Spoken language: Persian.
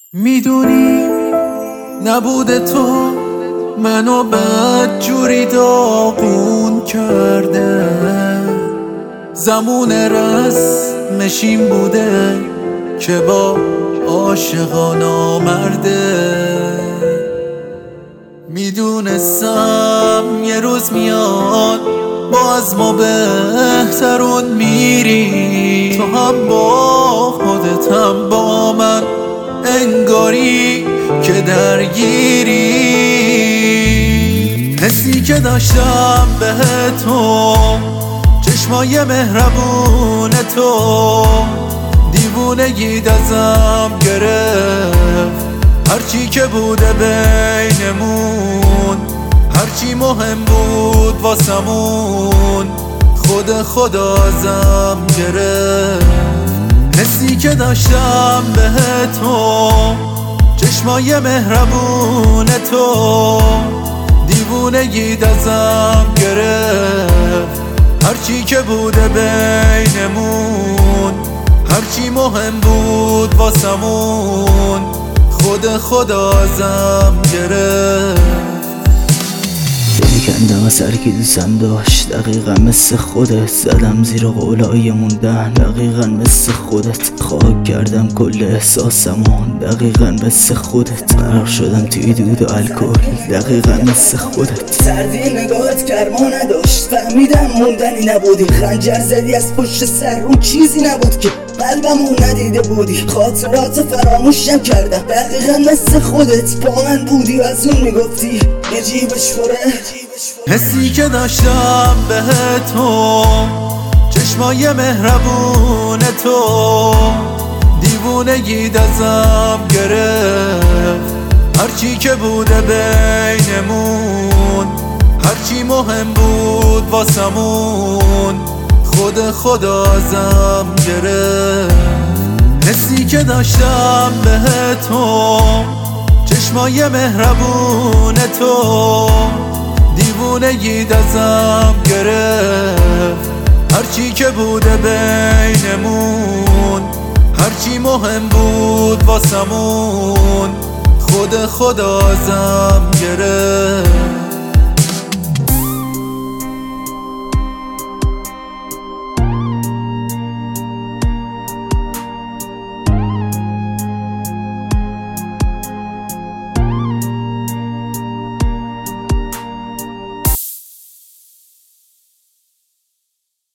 میدونی نبود تو منو بدجوری داغون کرده، زمون رسمش این بوده که با عاشقان آمرده. میدونستم یه روز میاد با از ما بهترون میری، تو هم با خودت هم با من انگاری که درگیری. حسی که داشتم به تو، چشمای مهربون تو، دیوونگیت ازم گرفت. هرچی که بوده بینمون، هرچی مهم بود واسمون، خدا ازم گرفت. حسی که داشتم به تو، چشمای مهربون تو، دیوونگیت ازم گرفت. هرچی که بوده بینمون، هرچی مهم بود واسمون، خدا ازم گرفت. دلی کندم از سرکی دوستم داشت، دقیقا مثل خودت زدم زیر قولای موندن، دقیقا مثل خودت خاک کردم کل احساسمون، دقیقا مثل خودت غرق شدم توی دود و الکل، دقیقا مثل خودت. سردی نگاهت کرما نداشت، فهمیدم موندنی نبودی، خنجر زدی از پشت سر، اون چیزی نبود که قلبمو ندیده بودی. خاطرات فراموشم کردم، دقیقا مثل خودت با من بودی و از اون میگفتی یه جیبش پره. حسی که داشتم به تو، چشمای مهربون تو، دیوونگیت ازم گرفت. هرچی که بوده بینمون، هرچی مهم بود واسمون، خدا ازم گرفت. حسی که داشتم به تو، چشمای مهربون تو، دیوونگیت ازم گرفت. هرچی که بوده بینمون، هرچی مهم بود واسمون، خدا ازم گرفت.